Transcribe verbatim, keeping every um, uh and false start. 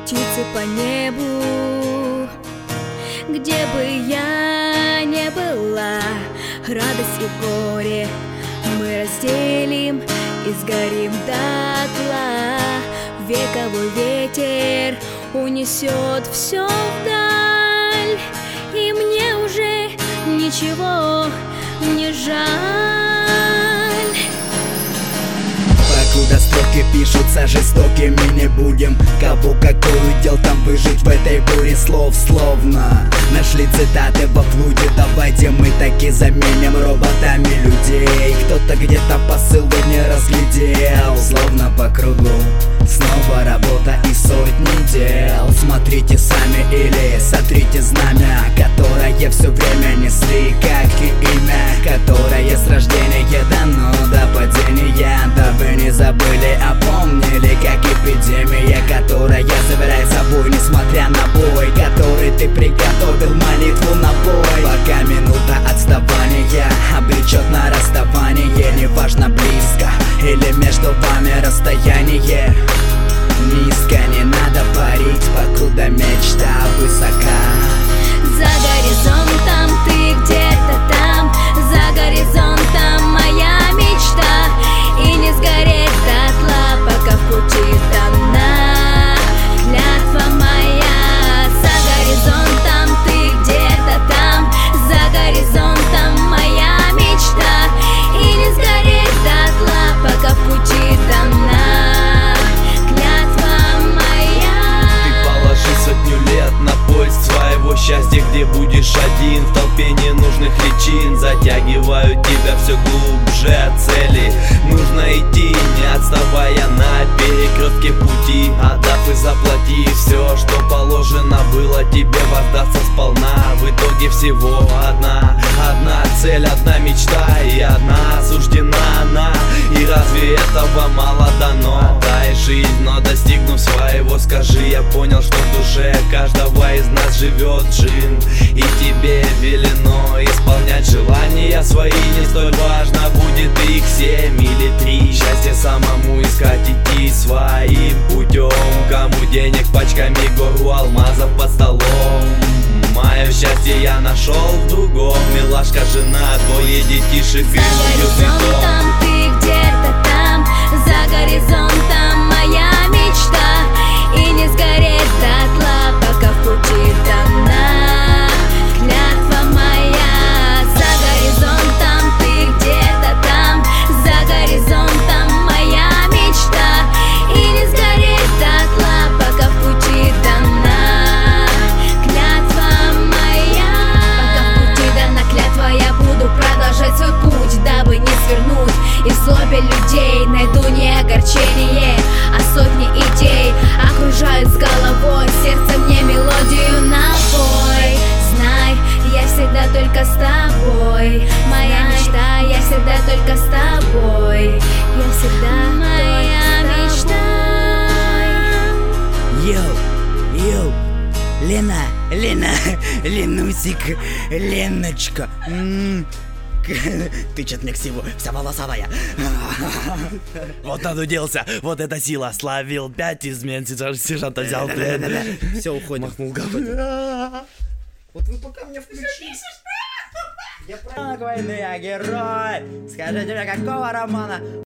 птицы по небу. Где бы я ни была, радость и горе мы разделим и сгорим дотла. Вековой ветер унесет все вдаль, и мне уже ничего не жаль. Покуда строки пишутся жестокими, не будем кого какой удел там выжить в этой буре слов. Словно нашли цитаты во флуте. Давайте мы таки заменим роботами людей. Кто-то где-то посылы не разглядел. Словно по кругу снова работа и сотни дел. Смотрите сами или сотрите знамя, которое все время несли, как и имя, которое с рождения дано до падения, дабы не забыли, а помнили, как эпидемия, которая забирает с собой, несмотря на бой, который ты приготовил, молитву на бой. Пока минута отставания обречет на расставание, неважно близко или между вами расстояние. Низко не надо парить, покуда мечта высока. За горизонтом ты где-то там, за горизонтом моя мечта. И не сгореть дотла, пока в пути дана клятва моя. За горизонтом ты где-то там, за горизонтом моя мечта. И не сгореть дотла, пока в пути дана клятва моя. Ты положи сотню лет на поиск своего счастья, где будешь один в толпе ненужных личин. Затягивают тебя все глубже от цели. Нужно идти, не отставая на перекрестке пути, отдав и заплатив все, что положено было тебе, воздастся сполна. В итоге всего одна, одна цель, одна мечта, и одна суждена она. И разве этого мало дано? Дай жизнь, но достигнув своего, скажи: я понял, что в душе каждого из нас живет джин, и тебе велено исполнять желания свои. Не столь важно, будет их семь или три. Счастье самому искать, идти своим путем. Кому денег пачками, гору алмазов под столом. Мое счастье я нашел в другом. Милашка, жена, двое детишек и уютный дом. За горизонтом ты где-то там, за горизонтом моя мечта. И не сгореть дотла, пока в пути дана клятва моя. За горизонтом ты где-то там, за горизонтом моя мечта. И не сгореть дотла, пока в пути дана клятва моя. Пока в пути дана клятва, я буду продолжать свой путь, дабы не свернуть. И в злобе людей найду не огорчение, а сотни идей окружают с головой. Сердце мне мелодию напой. Знай, я всегда только с тобой. Моя мечта, я всегда только с тобой. Я всегда моя мечта. Йоу, йоу, Лена, Лена, Ленусик, Леночка. М-м. Ты чё-то мне к всему, вся волосовая. Вот надуделся, вот эта сила. Словил пять измен, сержанта взял плен. Все, уходим. Махнул головой. Вот вы пока меня включите. Я правильный, я герой. Скажите мне, какого романа?